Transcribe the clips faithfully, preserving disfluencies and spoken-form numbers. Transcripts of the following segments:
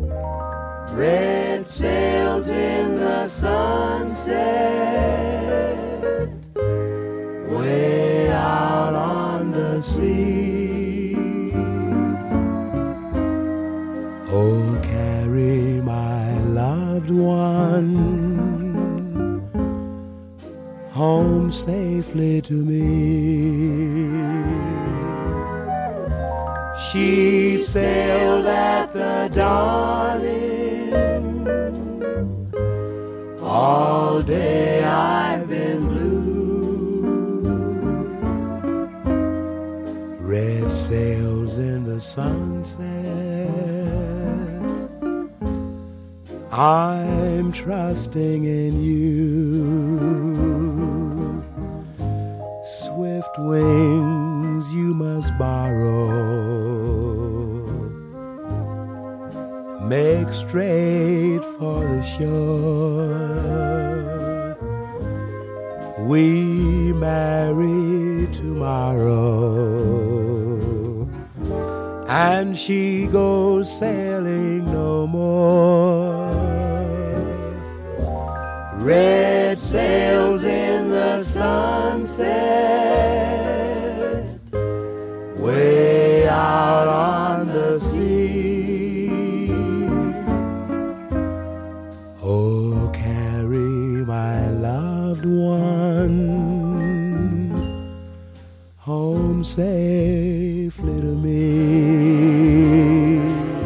red sails in the sunset, way out on the sea. Oh, carry my loved one home safely to me. She sailed at the dawning, all day I've been blue. Red sails in the sunset, I'm trusting in you. Swift wings you must borrow, make straight for the shore. We marry tomorrow, and she goes sailing no more. Red sails in the sunset, way out on the sea. Oh, carry my loved one home safely to me.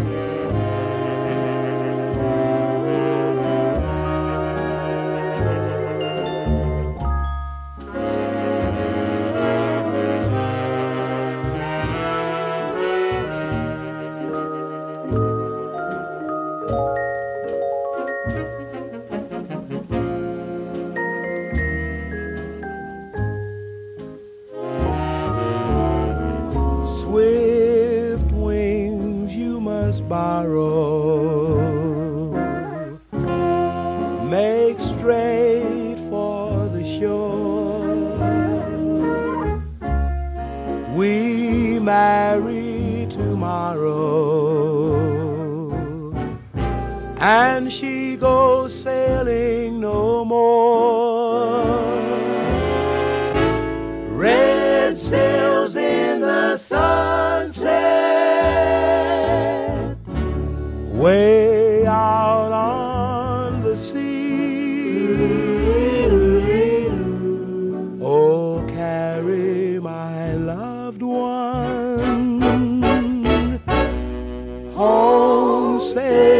Swift wings you must borrow, make straight for the shore. We marry tomorrow, and she goes sailing no more. Red sails in the sunset, way out on the sea. Oh, carry my loved one home safe